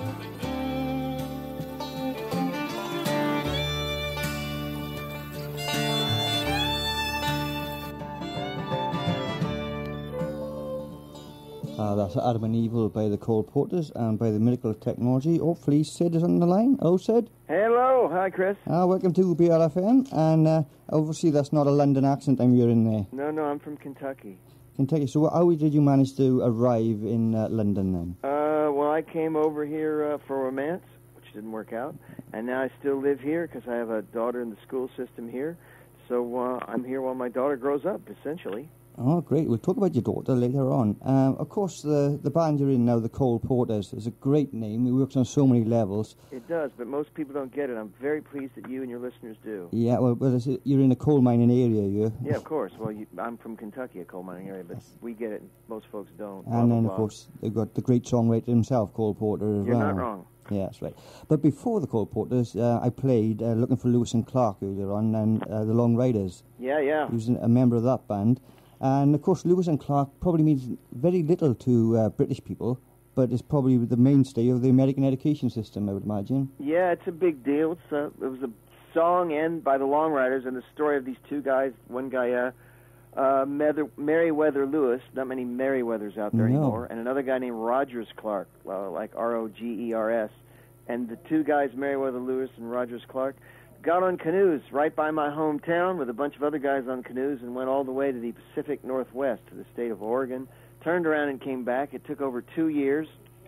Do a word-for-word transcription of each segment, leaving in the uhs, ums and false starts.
Uh, that's Adam and Evil by the Cole Porters and by the Miracle of Technology. Hopefully Sid is on the line. Hello, Sid. Hello. Hi, Chris. Uh, welcome to B L F M. And uh, obviously that's not a London accent I'm hearing there. No, no, I'm from Kentucky. Kentucky. So how did you manage to arrive in uh, London then? Uh, well, I came over here uh, for romance, which didn't work out. And now I still live here because I have a daughter in the school system here. So uh, I'm here while my daughter grows up, essentially. Oh, great. We'll talk about your daughter later on. Um, of course, the, the band you're in now, the Cole Porters, is a great name. It works on so many levels. It does, but most people don't get it. I'm very pleased that you and your listeners do. Yeah, well, well is it, you're in a coal mining area, you? Yeah, of course. Well, you, I'm from Kentucky, a coal mining area, but yes. We get it. Most folks don't. And blah, then, blah, of blah. course, they've got the great songwriter himself, Cole Porter, as You're well. not wrong. Yeah, that's right. But before the Cole Porters, uh, I played uh, Looking for Lewis and Clark earlier on, and uh, the Long Riders. Yeah, yeah. He was a member of that band. And, of course, Lewis and Clark probably means very little to uh, British people, but it's probably the mainstay of the American education system, I would imagine. Yeah, it's a big deal. It's a, it was a song and by the Long Riders, and the story of these two guys, one guy, uh, uh, Mather, Meriwether Lewis, not many Meriwethers out there no. anymore, and another guy named Rogers Clark, uh, like R O G E R S. And the two guys, Meriwether Lewis and Rogers Clark, got on canoes right by my hometown with a bunch of other guys on canoes and went all the way to the Pacific Northwest, to the state of Oregon, turned around and came back. It took over two years,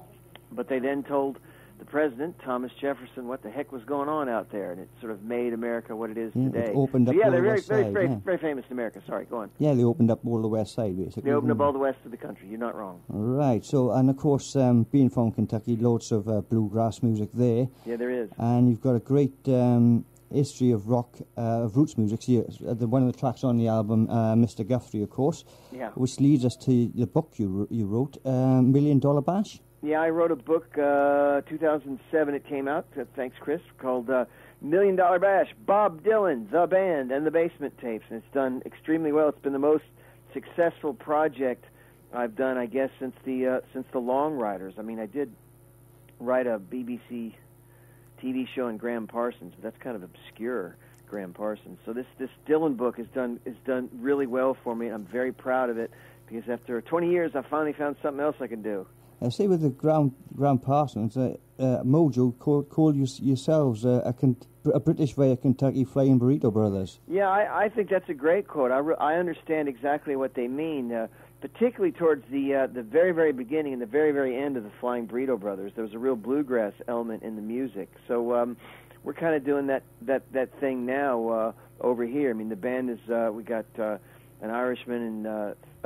but they then told the president, Thomas Jefferson, what the heck was going on out there, and it sort of made America what it is yeah, today. It opened up so yeah, all they're the very, west very, side, very, yeah. very famous in America. Sorry, go on. Yeah, they opened up all the west side, basically. They opened up all the west of the country. You're not wrong. Right, so, and of course, um, being from Kentucky, loads of uh, bluegrass music there. Yeah, there is. And you've got a great um, history of rock, uh, of roots music. So you, uh, the, one of the tracks on the album, uh, Mister Guthrie, of course, yeah. which leads us to the book you you wrote, uh, Million Dollar Bash. Yeah, I wrote a book, uh, two thousand seven it came out, uh, thanks Chris, called uh, Million Dollar Bash, Bob Dylan, The Band, and the Basement Tapes. And it's done extremely well. It's been the most successful project I've done, I guess, since the uh, since the Long Riders. I mean, I did write a B B C T V show on Graham Parsons, but that's kind of obscure, Graham Parsons. So this, this Dylan book has done is done really well for me, and I'm very proud of it, because after twenty years, I finally found something else I can do. I say with the Graham, Graham Parsons, uh, uh, Mojo called call you, yourselves uh, a, con- a British via Kentucky Flying Burrito Brothers. Yeah, I, I think that's a great quote. I, re- I understand exactly what they mean, uh, particularly towards the uh, the very, very beginning and the very, very end of the Flying Burrito Brothers. There was a real bluegrass element in the music. So um, we're kind of doing that, that, that thing now uh, over here. I mean, the band is, uh, we got uh, an Irishman and uh, uh,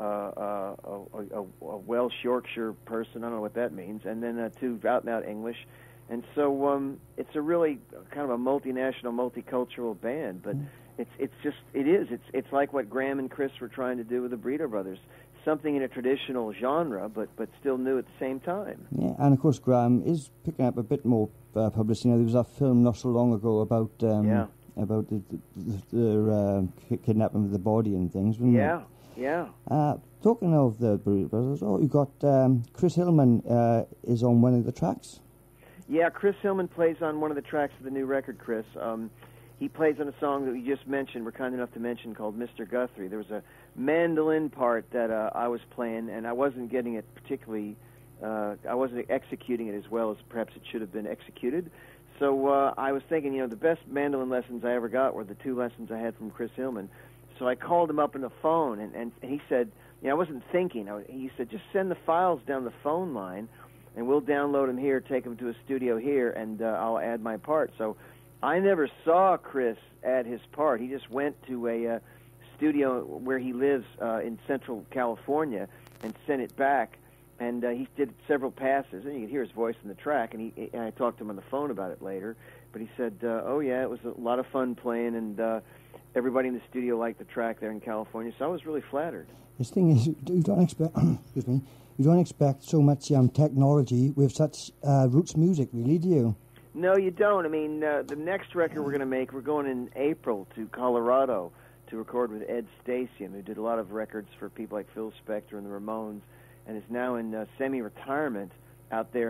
uh, uh, a, a, a Welsh Yorkshire person, I don't know what that means, and then uh, two out-and-out English. And so um, it's a really kind of a multinational, multicultural band, but it's it's just, it is. It's it's like what Graham and Chris were trying to do with the Burrito Brothers, something in a traditional genre, but, but still new at the same time. Yeah, and of course Graham is picking up a bit more uh, publicity. You know, there was that film not so long ago about um, yeah. about the, the, the uh, kidnapping of the body and things, wasn't yeah. it? Yeah, Uh, talking of the Burrito Brothers, oh, you got um, Chris Hillman uh, is on one of the tracks. Yeah, Chris Hillman plays on one of the tracks of the new record, Chris. Um, he plays on a song that we just mentioned, we're kind enough to mention, called Mister Guthrie. There was a mandolin part that uh, I was playing, and I wasn't getting it particularly, uh, I wasn't executing it as well as perhaps it should have been executed. So uh, I was thinking, you know, the best mandolin lessons I ever got were the two lessons I had from Chris Hillman. So I called him up on the phone, and, and he said, you know, I wasn't thinking. I, he said, just send the files down the phone line, and we'll download them here, take them to a studio here, and uh, I'll add my part. So I never saw Chris add his part. He just went to a uh, studio where he lives uh, in Central California and sent it back. And uh, he did several passes, and you could hear his voice in the track. And, he, and I talked to him on the phone about it later. But he said, uh, oh, yeah, it was a lot of fun playing, and uh, everybody in the studio liked the track there in California. So I was really flattered. The thing is, you don't expect, excuse me, you don't expect so much um, technology with such uh, roots music, really, do you? No, you don't. I mean, uh, the next record we're going to make, we're going in April to Colorado to record with Ed Stasium, who did a lot of records for people like Phil Spector and the Ramones, and is now in uh, semi-retirement out there in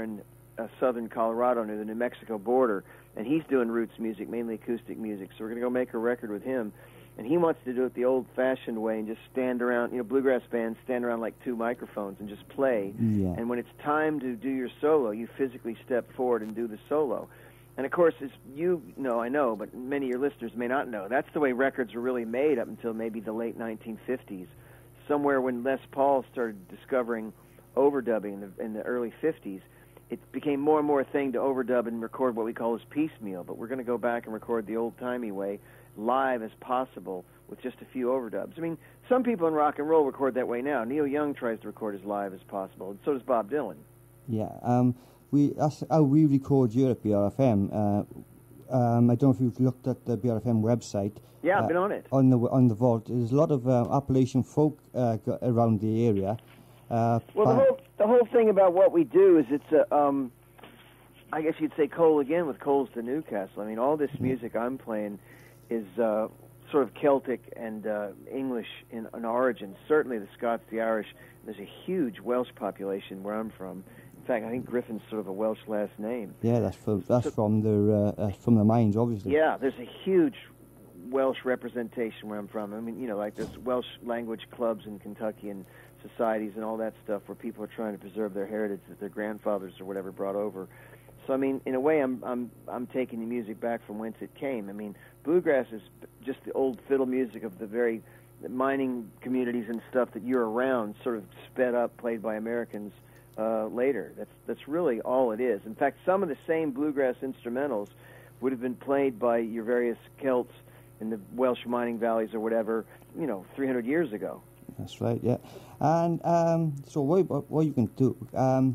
uh, southern Colorado near the New Mexico border, and he's doing roots music, mainly acoustic music. So we're going to go make a record with him. And he wants to do it the old-fashioned way and just stand around, you know, bluegrass bands stand around like two microphones and just play. Yeah. And when it's time to do your solo, you physically step forward and do the solo. And, of course, as you know, I know, but many of your listeners may not know, that's the way records were really made up until maybe the late nineteen fifties. Somewhere when Les Paul started discovering overdubbing in the, in the early fifties, it became more and more a thing to overdub and record what we call as piecemeal. But we're going to go back and record the old-timey way, live as possible with just a few overdubs. I mean, some people in rock and roll record that way now. Neil Young tries to record as live as possible, and so does Bob Dylan. Yeah, um, we that's how we record here at B R F M. Uh, um, I don't know if you've looked at the B R F M website. Yeah, I've uh, been on it. On the on the vault, there's a lot of uh, Appalachian folk uh, go- around the area. Uh, well, the whole the whole thing about what we do is it's a. Um, I guess you'd say Cole again with Coles to Newcastle. I mean, all this music I'm playing is uh, sort of Celtic and uh, English in, in origin. Certainly the Scots, the Irish. There's a huge Welsh population where I'm from. In fact, I think Griffin's sort of a Welsh last name. Yeah, that's from that's So- from the uh, uh, from the mines, obviously. Yeah, there's a huge Welsh representation where I'm from. I mean, you know, like there's Welsh language clubs in Kentucky and societies and all that stuff where people are trying to preserve their heritage that their grandfathers or whatever brought over. So I mean, in a way, I'm I'm I'm taking the music back from whence it came. I mean, bluegrass is just the old fiddle music of the very the mining communities and stuff that you're around, sort of sped up, played by Americans uh, later. That's that's really all it is. In fact, some of the same bluegrass instrumentals would have been played by your various Celts in the Welsh mining valleys or whatever, you know, three hundred years ago. That's right. Yeah, and um, so what what you can do? Um,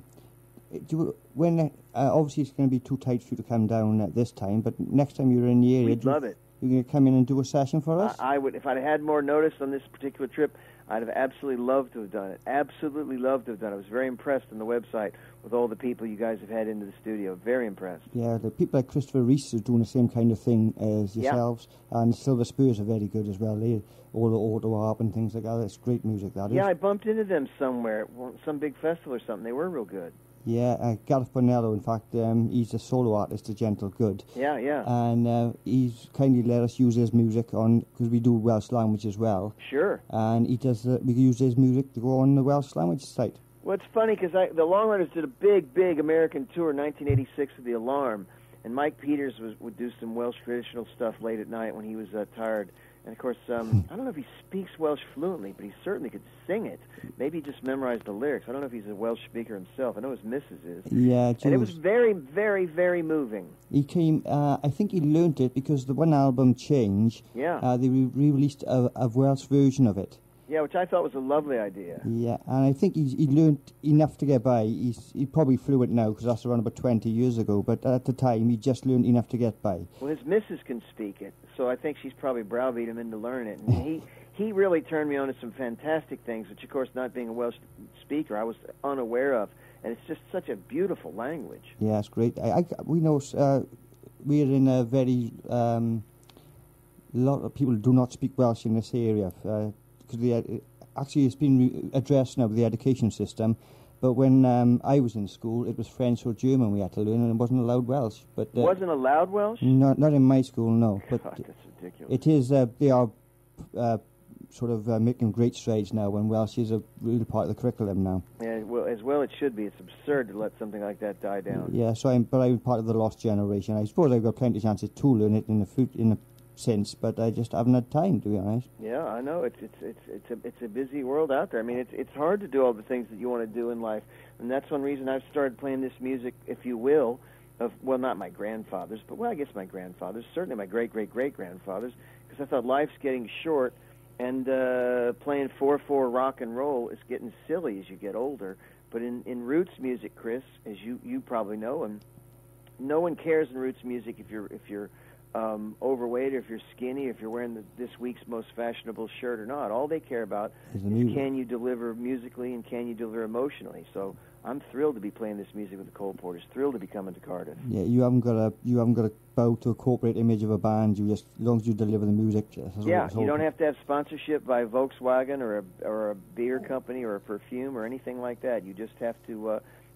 do you, when uh, obviously it's going to be too tight for you to come down at this time, but next time you're in the area, We'd do you- love it. You can come in and do a session for us? I, I would, if I'd had more notice on this particular trip, I'd have absolutely loved to have done it. Absolutely loved to have done it. I was very impressed on the website with all the people you guys have had into the studio. Very impressed. Yeah, the people like Christopher Reese are doing the same kind of thing as Yeah. yourselves, and Silver Spurs are very good as well. They all the auto harp and things like that. It's great music. That is. Yeah, I bumped into them somewhere, well, some big festival or something. They were real good. Yeah, uh, Gareth Bonello, in fact, um, he's a solo artist, a Gentle Good. Yeah, yeah. And uh, he's kindly let us use his music on, because we do Welsh language as well. Sure. And he does, uh, we use his music to go on the Welsh language site. Well, it's funny because the Long Runners did a big, big American tour in nineteen eighty-six with The Alarm, and Mike Peters was, would do some Welsh traditional stuff late at night when he was uh, tired. And, of course, um, I don't know if he speaks Welsh fluently, but he certainly could sing it. Maybe he just memorized the lyrics. I don't know if he's a Welsh speaker himself. I know his missus is. Yeah, And it was very, very, very moving. He came, uh, I think he learnt it because the one album, Change, Yeah. uh, they re- released a, a Welsh version of it. Yeah, which I thought was a lovely idea. Yeah, and I think he's, he learnt enough to get by. He's he probably fluent now because that's around about twenty years ago, but at the time he just learned enough to get by. Well, his missus can speak it, so I think she's probably browbeat him into learning it. And he, he really turned me on to some fantastic things, which, of course, not being a Welsh speaker, I was unaware of. And it's just such a beautiful language. Yeah, it's great. I, I, we know uh, we're in a very... Um, lot of people do not speak Welsh in this area. Uh, Because the uh, actually it's been re- addressed now with the education system, but when um, I was in school, it was French or German we had to learn, and it wasn't allowed Welsh. But uh, Wasn't allowed Welsh? Not not in my school, no. But God, that's ridiculous. it is. Uh, they are uh, sort of uh, making great strides now, when Welsh is a real part of the curriculum now. Yeah, well, as well it should be. It's absurd to let something like that die down. Yeah. So I'm, but I'm part of the lost generation. I suppose I've got plenty of chances to learn it in the fut- in the since, but I just haven't had time, to be honest. Yeah, I know. It's it's it's it's a it's a busy world out there. I mean, it's it's hard to do all the things that you want to do in life, and that's one reason I've started playing this music, if you will, of well, not my grandfathers, but well, I guess my grandfathers, certainly my great great great grandfathers, because I thought life's getting short, and uh, playing four four rock and roll is getting silly as you get older. But in in roots music, Chris, as you you probably know, and no one cares in roots music if you're if you're Um, overweight, or if you're skinny, if you're wearing the, this week's most fashionable shirt or not. All they care about Is the is music. can you deliver musically and can you deliver emotionally. So I'm thrilled to be playing this music with the Cole Porters, thrilled to be coming to Cardiff. Yeah, you haven't got a you haven't got to bow to a corporate image of a band. You just, as long as you deliver the music. That's all- Yeah, that's you all- don't have to have sponsorship by Volkswagen or a, or a beer company or a perfume or anything like that. You just have to uh,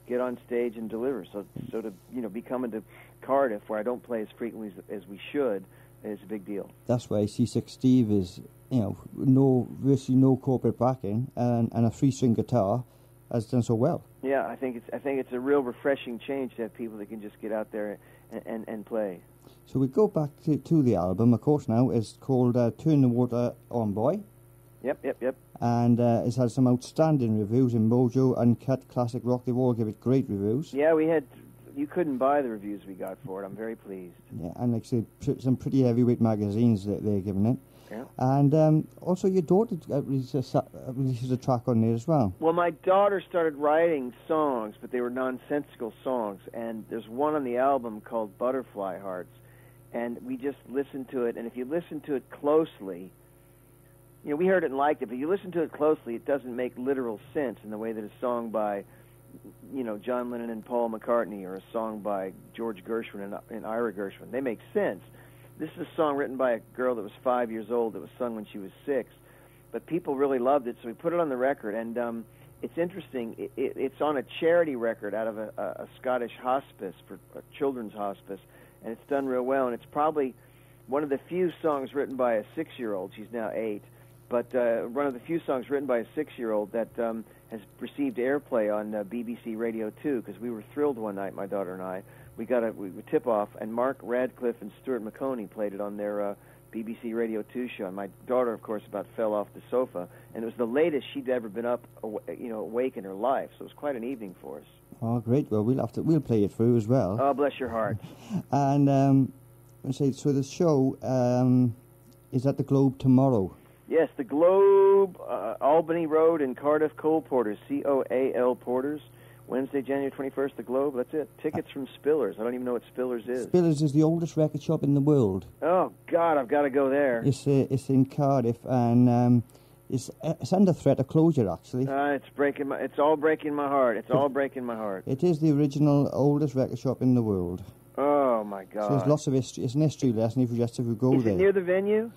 get on stage and deliver. So, so to you know, be coming to Cardiff, where I don't play as frequently as, as we should, is a big deal. That's why C six Steve is, you know, no virtually no corporate backing and, and a three-string guitar has done so well. Yeah, I think it's I think it's a real refreshing change to have people that can just get out there and and, and play. So we go back to, to the album, of course. Now it's called uh, "Turn the Water On, Boy." Yep, yep, yep. And uh, it's had some outstanding reviews in Mojo, Uncut, Classic Rock. They've all given it great reviews. Yeah, we had. You couldn't buy the reviews we got for it. I'm very pleased. Yeah, and like I say, pr- some pretty heavyweight magazines that they're giving it. Yeah. And um, also your daughter uh, releases, a, uh, releases a track on there as well. Well, my daughter started writing songs, but they were nonsensical songs. And there's one on the album called Butterfly Hearts. And we just listened to it. And if you listen to it closely, you know, we heard it and liked it, but you listen to it closely, it doesn't make literal sense in the way that a song by, you know, John Lennon and Paul McCartney or a song by George Gershwin and, and Ira Gershwin. They make sense. This is a song written by a girl that was five years old that was sung when she was six. But people really loved it, so we put it on the record. And um, it's interesting. It, it, it's on a charity record out of a, a, a Scottish hospice, for a children's hospice, and it's done real well. And it's probably one of the few songs written by a six-year-old. She's now eight. But uh, one of the few songs written by a six-year-old that um, has received airplay on uh, B B C Radio two, because we were thrilled one night, my daughter and I. We got a we, we tip-off, and Mark Radcliffe and Stuart McConey played it on their uh, B B C Radio two show. And my daughter, of course, about fell off the sofa, and it was the latest she'd ever been up, you know, awake in her life. So it was quite an evening for us. Oh, great! Well, we'll have to we'll play it through as well. Oh, bless your heart. And um, I say so. The show um, is at the Globe tomorrow. Yes, the Globe, uh, Albany Road in Cardiff, Cole Porters, C O A L Porters. Wednesday, January twenty-first, the Globe. That's it. Tickets from Spillers. I don't even know what Spillers is. Spillers is the oldest record shop in the world. Oh, God, I've got to go there. It's uh, it's in Cardiff, and um, it's it's under threat of closure, actually. Uh, it's breaking my. It's all breaking my heart. It's all breaking my heart. It is the original oldest record shop in the world. Oh, my God. So there's lots of history. It's an history lesson if you just if you go is there. Is it near the venue?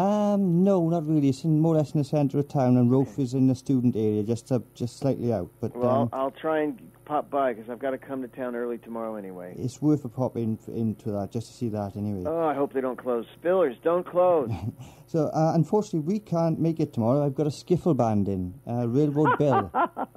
Um, no, not really. It's in more or less in the centre of town, and Rofe is in the student area, just uh, just slightly out. But well, um, I'll, I'll try and pop by because I've got to come to town early tomorrow anyway. It's worth a pop in into that just to see that anyway. Oh, I hope they don't close. Spillers, don't close. So, uh, unfortunately, we can't make it tomorrow. I've got a skiffle band in, uh, Railroad Bill.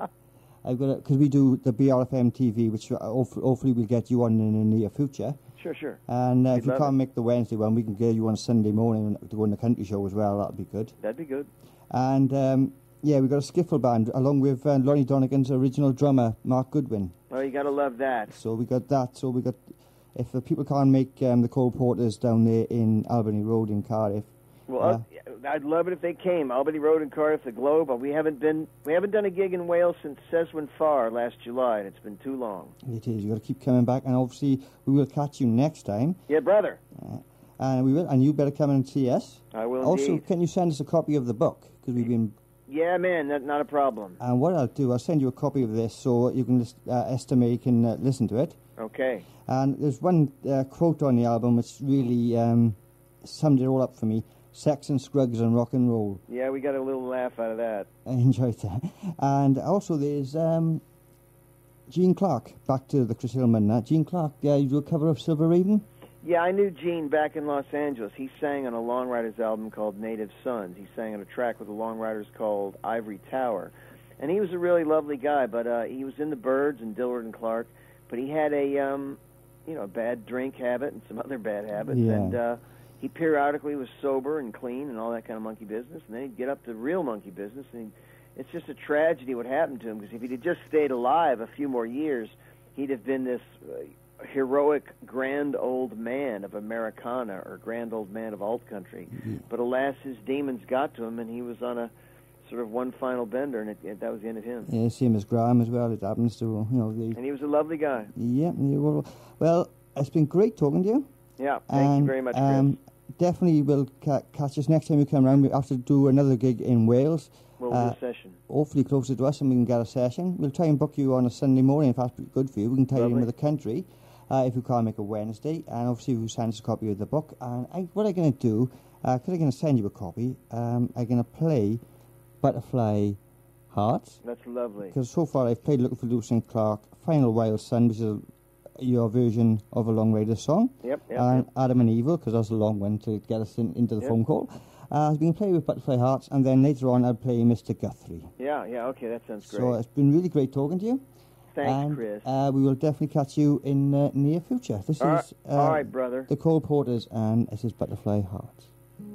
I've got because we do the B R F M T V, which hopefully we'll get you on in the near future. Sure, sure. And uh, if you can't it. make the Wednesday one, we can get you on Sunday morning to go on the country show as well. That'd be good. That'd be good. And um, yeah, we've got a skiffle band along with uh, Lonnie Donegan's original drummer, Mark Goodwin. Oh, you gotta love that. So we got that. So we got if the people can't make um, the Cole Porters down there in Albany Road in Cardiff. Well, uh, I'd love it if they came. Albany Road in Cardiff, the Globe. We haven't been we haven't done a gig in Wales since Seswyn Farr last July, and it's been too long. It is. You've got to keep coming back, and obviously we will catch you next time. Yeah, brother. Uh, and we will, and you better come and see us. I will. Also, indeed. can you send us a copy of the book because we've been. Yeah, man, that, not a problem. And what I'll do, I'll send you a copy of this so you can list, uh, estimate, you can uh, listen to it. Okay. And there's one uh, quote on the album which really um, summed it all up for me. Sex and Scruggs and rock and roll. Yeah, we got a little laugh out of that. I enjoyed that. And also there's um, Gene Clark, back to the Chris Hillman. Uh, Gene Clark, uh, you do a cover of Silver Raven? Yeah, I knew Gene back in Los Angeles. He sang on a Long Riders album called Native Sons. He sang on a track with the Long Riders called Ivory Tower. And he was a really lovely guy, but uh, he was in the Byrds and Dillard and Clark, but he had a, um, you know, a bad drink habit and some other bad habits. Yeah. And uh, he periodically was sober and clean and all that kind of monkey business, and then he'd get up to real monkey business, and he'd, it's just a tragedy what happened to him, because if he'd just stayed alive a few more years, he'd have been this uh, heroic grand old man of Americana or grand old man of alt country. Mm-hmm. But alas, his demons got to him, and he was on a sort of one final bender, and it, it, that was the end of him. Yeah, same as Graham as well. It happens to, you know. The, and he was a lovely guy. Yeah. Well, well, it's been great talking to you. Yeah, thank and, you very much, Chris. Um, definitely will ca- catch us next time we come around. We have to do another gig in Wales. We'll uh, do a session. Hopefully closer to us, and we can get a session. We'll try and book you on a Sunday morning if that's good for you. We can tie you in with the country uh, if you can't make a Wednesday. And obviously, you send us a copy of the book. And I, what I'm going to do, because uh, I'm going to send you a copy, um, I'm going to play Butterfly Hearts. That's lovely. Because so far I've played Looking for Lewis and Clark, Final Wild Sun, which is your version of a Long Raider song. Yep, yep. And yep. Adam and Evil, because that's a long one to get us in, into the yep. phone call. Uh, I've been playing with Butterfly Hearts, and then later on I'll play Mister Guthrie. Yeah, yeah, okay, that sounds great. So it's been really great talking to you. Thanks, and, Chris. Uh, we will definitely catch you in the uh, near future. This all is right, uh, all right, brother. The Cole Porters, and this is Butterfly Hearts.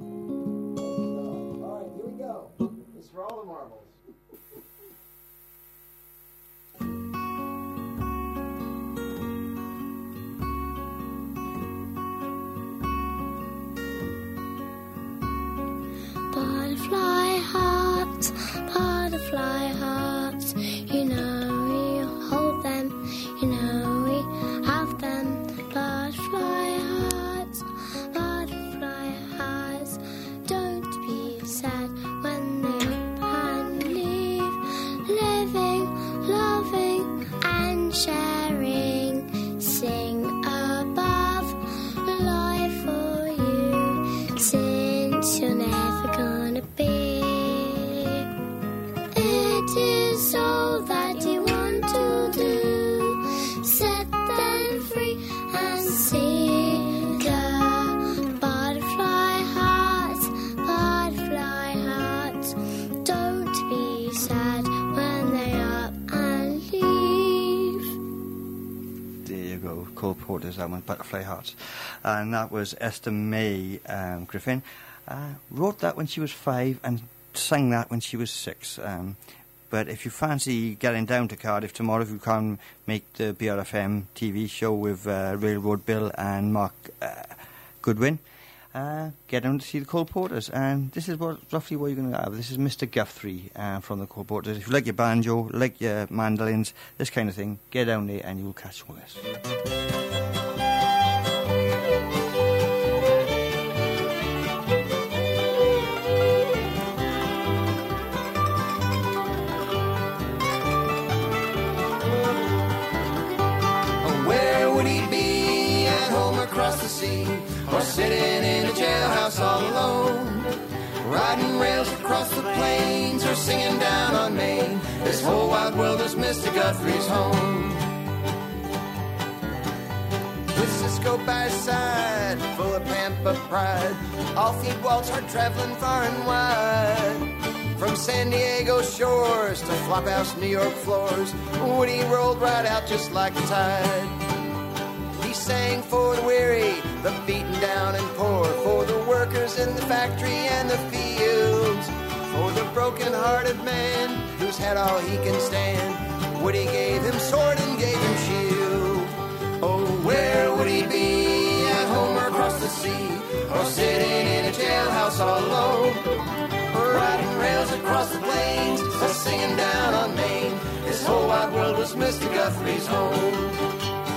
All right, here we go. It's for all the marbles. Butterfly hearts, butterfly hearts, you know we hold them, you know we have them. Butterfly hearts, butterfly hearts, don't be sad when they up and leave. Living, loving and sharing, sing above life for you, since you're never gonna be. It is all that you want to do. Set them free and see the butterfly hearts, butterfly hearts. Don't be sad when they up and leave. There you go, Cole Porter's that one, Butterfly Hearts. And that was Esther May um, Griffin. Uh, wrote that when she was five and sang that when she was six. Um, but if you fancy getting down to Cardiff tomorrow, if you can make the B R F M T V show with uh, Railroad Bill and Mark uh, Goodwin, uh, get down to see the Cole Porters. And this is what roughly what you're going to have. This is Mister Guthrie uh, from the Cole Porters. If you like your banjo, like your mandolins, this kind of thing, get down there and you'll catch all this. Across the sea, or sitting in a jailhouse all alone, riding rails across the plains, or singing down on Maine. This whole wide world is Mister Guthrie's home. With Cisco by his side, full of pampa pride, off he'd waltz, hard traveling far and wide. From San Diego shores to Flophouse, New York floors, Woody rolled right out just like the tide. He sang for the weary, the beaten down and poor, for the workers in the factory and the fields, for the broken-hearted man who's had all he can stand. Woody gave him sword and gave him shield. Oh, where would he be, at home or across the sea, or sitting in a jailhouse all alone, or riding rails across the plains, or singing down on Maine? This whole wide world was Mister Guthrie's home.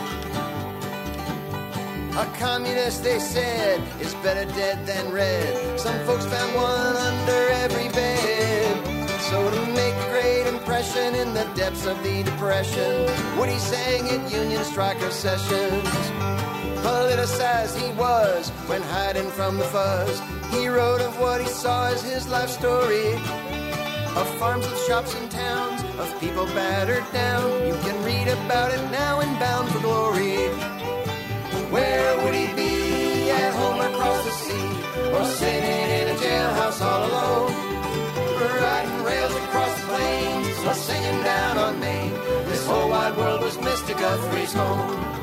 A communist, they said, is better dead than red. Some folks found one under every bed. So to make a great impression in the depths of the Depression, Woody sang at Union Striker sessions. Politicized he was when hiding from the fuzz. He wrote of what he saw as his life story, of farms, of shops and towns, of people battered down. You can read about it now in Bound for Glory. Where would he be, at home or across the sea, or sitting in a jailhouse all alone, riding rails across the plains, or singing down on Maine? This whole wide world was Mister Guthrie's home.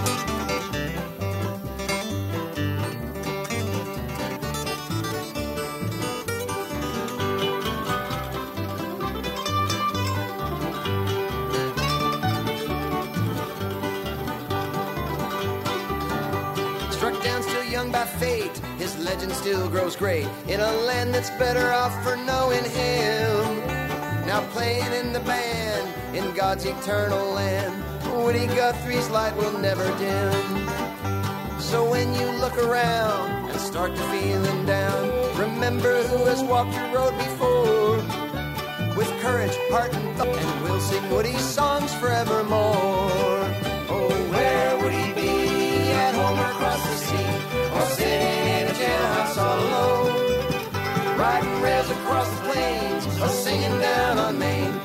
By fate, his legend still grows great in a land that's better off for knowing him. Now playing in the band in God's eternal land, Woody Guthrie's light will never dim. So when you look around and start to feeling down, remember who has walked your road before. With courage, heart, and thought, and we'll sing Woody's songs forevermore. Oh, where would he be, at home or across the sea, or sitting in a jailhouse all alone, riding rails across the plains, or singing down on Maine?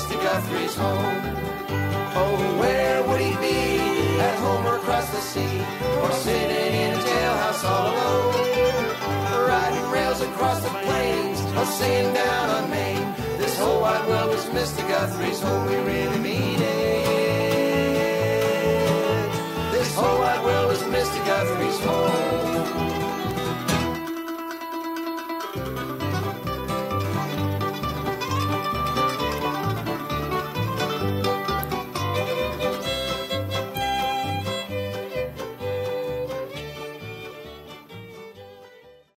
Mister Guthrie's home. Oh, where would he be? At home or across the sea, or sitting in a jailhouse all alone, riding rails across the plains, or singing down on Maine. This whole wide world was Mister Guthrie's home. We really mean it. This whole wide world was Mister Guthrie's home.